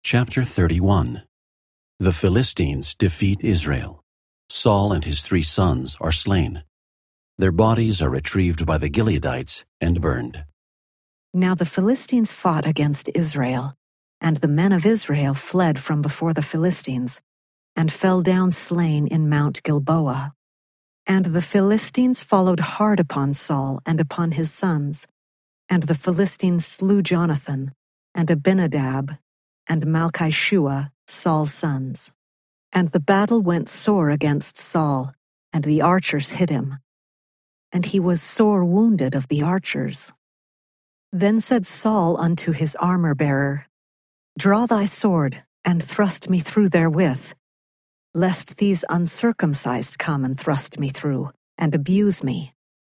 Chapter 31. The Philistines defeat Israel. Saul and his 3 sons are slain. Their bodies are retrieved by the Gileadites and burned. Now the Philistines fought against Israel, and the men of Israel fled from before the Philistines, and fell down slain in Mount Gilboa. And the Philistines followed hard upon Saul and upon his sons, and the Philistines slew Jonathan, and Abinadab, and Malchishua, Saul's sons. And the battle went sore against Saul, and the archers hit him. And he was sore wounded of the archers. Then said Saul unto his armor-bearer, Draw thy sword, and thrust me through therewith, lest these uncircumcised come and thrust me through, and abuse me.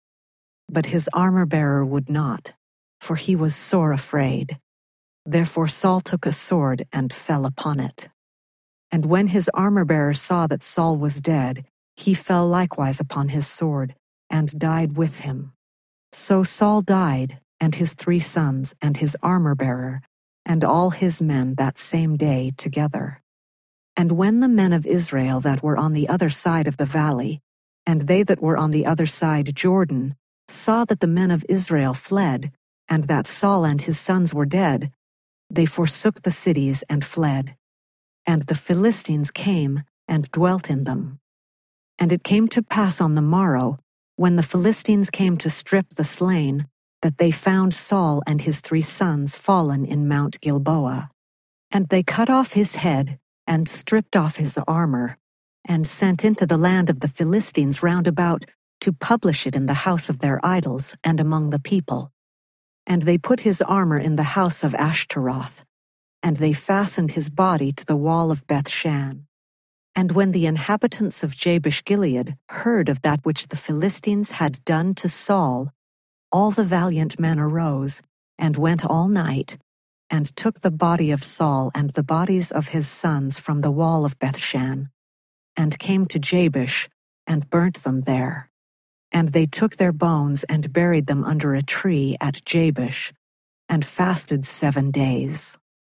But his armor-bearer would not, for he was sore afraid. Therefore Saul took a sword and fell upon it. And when his armor-bearer saw that Saul was dead, he fell likewise upon his sword, and died with him. So Saul died, and his 3 sons, and his armor-bearer, and all his men that same day together. And when the men of Israel that were on the other side of the valley, and they that were on the other side Jordan, saw that the men of Israel fled, and that Saul and his sons were dead, they forsook the cities and fled. And the Philistines came and dwelt in them. And it came to pass on the morrow, when the Philistines came to strip the slain, that they found Saul and his 3 sons fallen in Mount Gilboa. And they cut off his head, and stripped off his armor, and sent into the land of the Philistines round about to publish it in the house of their idols and among the people. And they put his armor in the house of Ashtaroth, and they fastened his body to the wall of Bethshan. And when the inhabitants of Jabesh-Gilead heard of that which the Philistines had done to Saul, all the valiant men arose, and went all night, and took the body of Saul and the bodies of his sons from the wall of Bethshan, and came to Jabesh, and burnt them there. And they took their bones and buried them under a tree at Jabesh, and fasted 7 days.